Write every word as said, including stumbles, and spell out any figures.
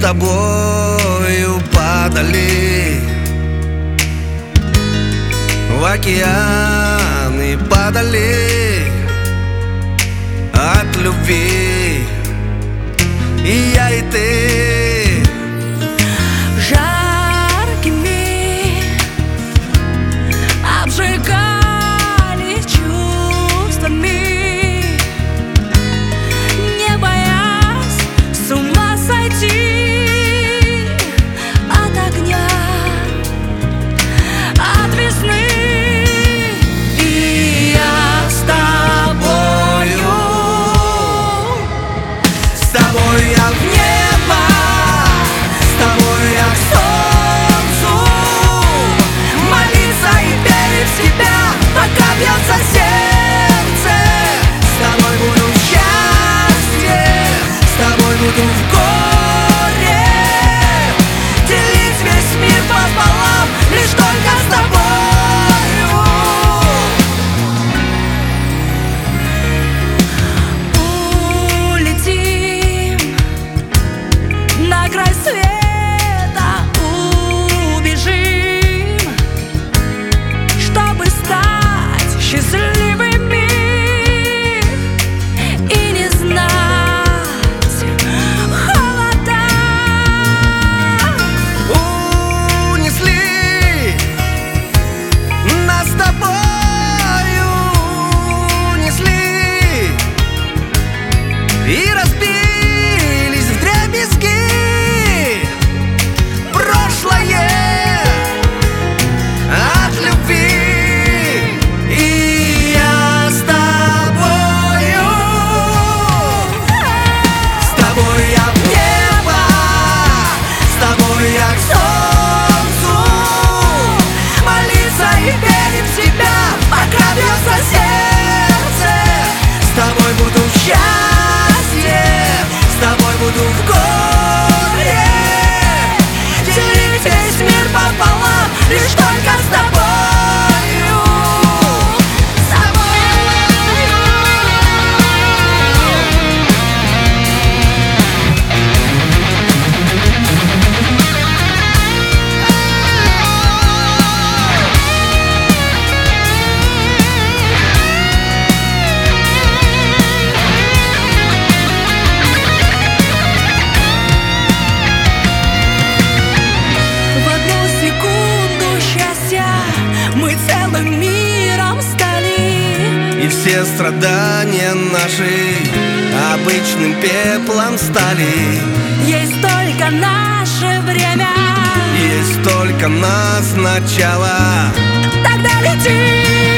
тобою падали в океан и падали от любви, и я, и ты. Жаркими обжигались чувствами, не боясь с ума сойти от огня, от весны. И я с тобою, С тобой я в небо, с тобой я к солнцу, молиться и верить в себя, пока бьется сердце. С тобой буду в счастье, с тобой буду в горе, делить весь мир пополам, лишь только с тобою. улетим на край света, убежим, чтобы стать счастливыми и не знать холода. Унесли нас с тобою, унесли и разбились вдребезги прошлое от любви. И я с тобою, с тобой я в небо, с тобой я к солнцу, молиться и верить в себя, пока бьется сердце. С тобой буду в счастье, с тобой буду в горе, делить весь мир пополам, лишь только с тобою. С В одну секунду счастья мы целым миром стали. И все страдания наши обычным пеплом стали. Есть только наше время, Есть только нас начало. тогда лети.